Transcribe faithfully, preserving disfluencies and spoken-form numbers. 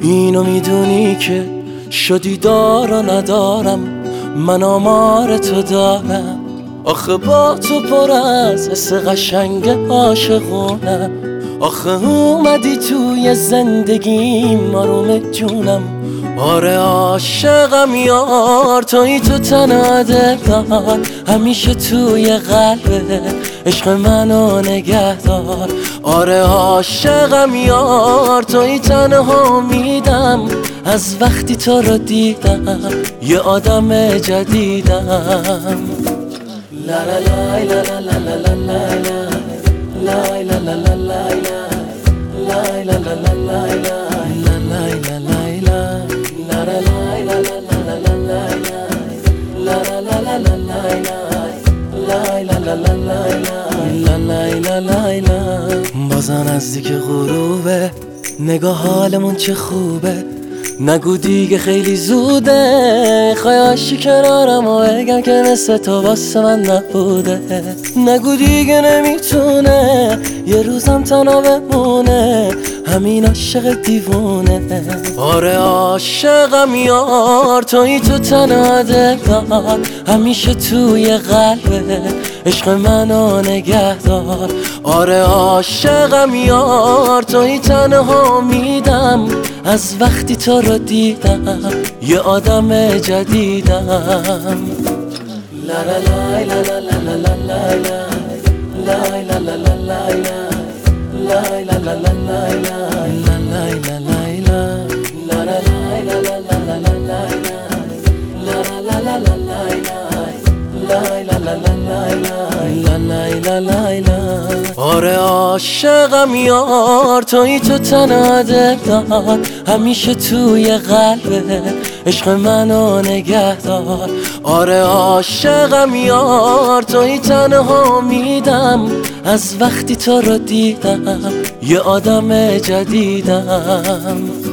اینو میدونی که شدی دار و ندارم، من آمار تو دارم. آخه با تو پر از حس قشنگ عاشقونم. آخه اومدی توی زندگیم آروم جونم. آره عاشقم یار، توی تو تنها دلدار، همیشه توی قلبه عشق منو نگه دار. آره عاشقم یار، توی تنها امیدم، از وقتی تو رو دیدم یه آدم جدیدم. لا لا لا لا لا لا لا لا لا لا لا لا لا لا لا بازم نزدیک غروبه، نگاه حالمون چه خوبه. نگو دیگه خیلی زوده، خواهی کنارم و بگم که مثل تو واسه من نبوده. نگو دیگه نمیتونه یه روزم تنها بمونه، همین عاشق دیوونه. آره عاشقم یار، توی تو تنها دلدار، همیشه توی قلبه عشق منو نگه دار. آره عاشقم یار، توی تنها امیدم، از وقتی تو رو دیدم یه آدم جدیدم. لا لا لا لا لا لا لا لا لا لا لا آره عاشقم یار، توی تو تنها دلدار، همیشه توی قلبه عشق منو نگه دار. آره عاشقم یار، توی تنها امیدم، از وقتی تو رو دیدم یه آدم جدیدم.